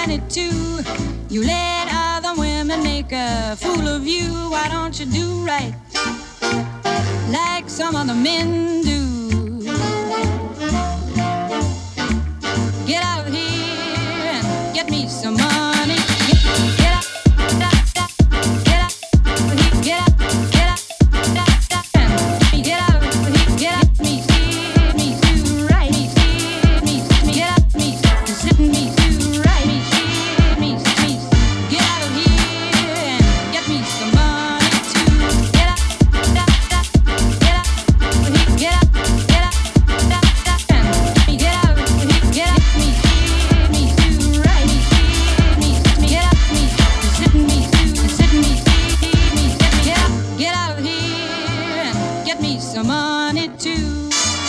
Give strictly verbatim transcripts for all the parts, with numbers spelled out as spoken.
money too. You let other women make a fool of you. Why don't you do right like some other men do? Get out of here and get me some money. Get, get out, get out, get out, get out, get out, get out of here, get out, me, see me, do right, me, see me, me, get out, me, sit me, do right, me, see me, me, get out of here and get me some money too. Get out, get out, get out, get out, get out, get out, get out, get out, me, see me, do right, me, see me, me, get out, me, sit me, do, sit me, see me, get out, get out of here and get me some money too.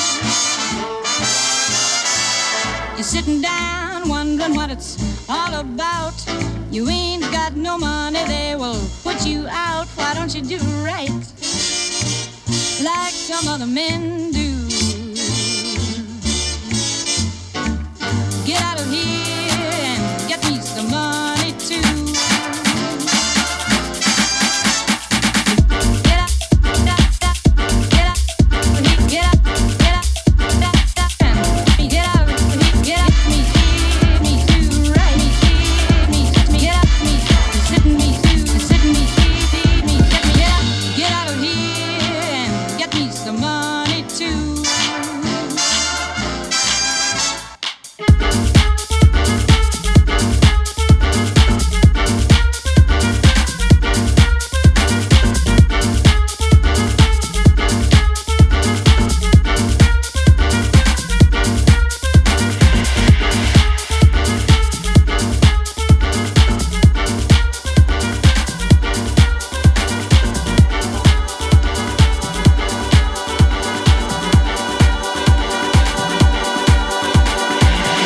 You're sitting down wondering what it's all about. You ain't got no money, they will put you out. Why don't you do right like some other men do?